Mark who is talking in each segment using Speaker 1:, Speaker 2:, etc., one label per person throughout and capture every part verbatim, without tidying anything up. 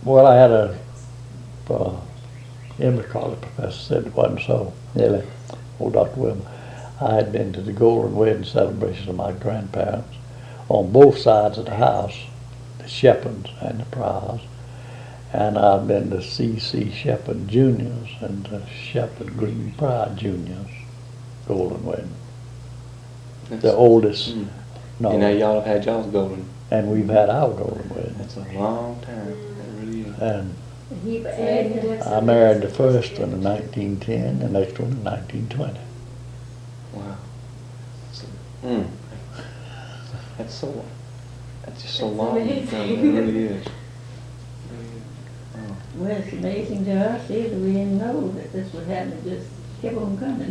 Speaker 1: Well, I had a uh, Emory College professor said it wasn't so. Nearly, old Doctor Wilmer. I had been to the golden wedding celebration of my grandparents on both sides of the house, the Shepherds and the Pryors. And I've been to C C Shepherd Juniors and the Shepherd Green Pryor Juniors golden wedding.
Speaker 2: That's,
Speaker 1: the oldest.
Speaker 2: Mm.
Speaker 1: No.
Speaker 2: You know, y'all have had y'all's golden.
Speaker 1: And we've had our golden wedding.
Speaker 2: That's a long time. That really is.
Speaker 1: And
Speaker 3: He
Speaker 1: I married the first one in nineteen ten, the next one in nineteen twenty.
Speaker 2: Wow. So, mm. That's so. That's just so long. It really is.
Speaker 3: Well, it's amazing to us either. We didn't know that this would happen. It just kept on coming.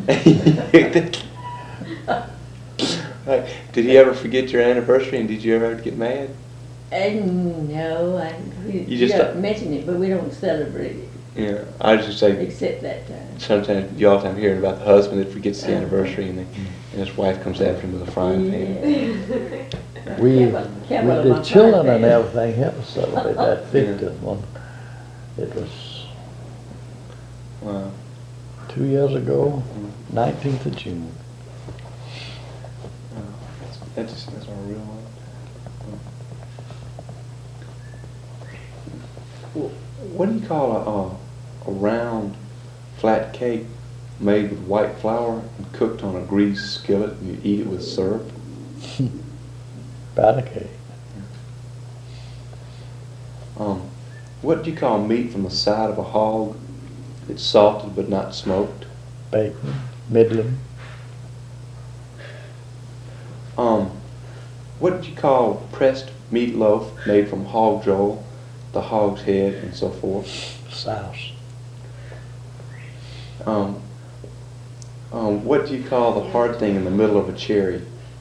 Speaker 2: Right. Did he ever forget your anniversary, and did you ever get mad?
Speaker 3: And no, I, we,
Speaker 2: You just
Speaker 3: we don't
Speaker 2: don't-
Speaker 3: mention it, but we don't celebrate it
Speaker 2: Yeah, I was just say
Speaker 3: except that time.
Speaker 2: sometimes you often hear about the husband that forgets the anniversary, and, they, and his wife comes after him with a frying pan.
Speaker 3: Yeah.
Speaker 1: We,
Speaker 3: Campbell-
Speaker 1: with
Speaker 3: Campbell
Speaker 1: the
Speaker 3: on
Speaker 1: children and
Speaker 3: Friday.
Speaker 1: everything helped us celebrate that fiftieth one. It was
Speaker 2: Wow.
Speaker 1: two years ago, nineteenth of June.
Speaker 2: Wow. That's, that's just that's our real one. Well, what do you call a, a, a round, flat cake made with white flour and cooked on a greased skillet, and you eat it with syrup?
Speaker 1: Batter cake.
Speaker 2: Um, what do you call meat from the side of a hog that's salted but not smoked?
Speaker 1: Bacon, middling.
Speaker 2: Um, what do you call pressed meatloaf made from hog jowl, the hog's head, and so forth?
Speaker 1: Souse.
Speaker 2: Um, um, what do you call the hard thing in the middle of a cherry?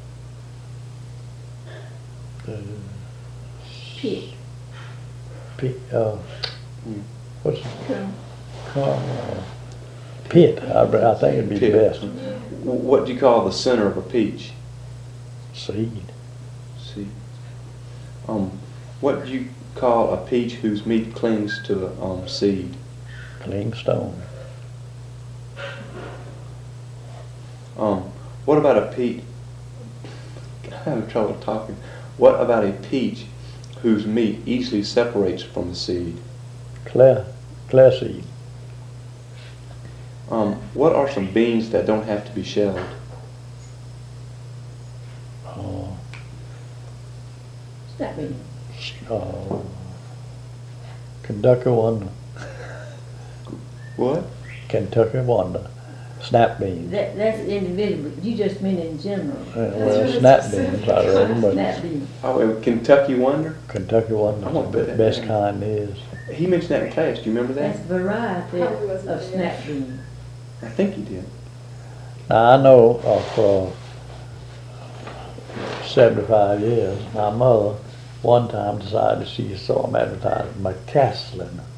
Speaker 1: Uh,
Speaker 3: Pig.
Speaker 1: Pit, uh,
Speaker 2: Hmm.
Speaker 1: what's it?
Speaker 3: Come.
Speaker 1: Uh, pit, I, I think it'd be
Speaker 2: Pit.
Speaker 1: the best.
Speaker 2: W- What do you call the center of a peach?
Speaker 1: Seed.
Speaker 2: See. Um, what do you call a peach whose meat clings to the um, seed?
Speaker 1: Clean stone.
Speaker 2: Um, what about a peach? I'm having trouble talking. What about a peach whose meat easily separates from the seed?
Speaker 1: Clear, clear seed.
Speaker 2: Um, what are some beans that don't have to be shelled?
Speaker 1: Uh,
Speaker 3: Stop it.
Speaker 1: uh, Kentucky Wonder.
Speaker 2: What?
Speaker 1: Kentucky Wonder. Snap beans.
Speaker 3: That, that's individual. You just mean in general.
Speaker 1: Uh, well, snap beans, I reckon, but
Speaker 3: Snap bean.
Speaker 2: Oh, uh, Kentucky Wonder?
Speaker 1: Kentucky Wonder
Speaker 2: I won't
Speaker 1: is
Speaker 2: put
Speaker 1: the
Speaker 2: that
Speaker 1: best
Speaker 2: down.
Speaker 1: kind is.
Speaker 2: He mentioned that in class. Do you remember
Speaker 3: That's
Speaker 2: that?
Speaker 3: variety
Speaker 4: Probably wasn't
Speaker 3: of
Speaker 4: there.
Speaker 3: snap bean.
Speaker 2: I think he did.
Speaker 1: Now, I know of for seventy-five years, my mother one time decided she saw them advertising McCaslin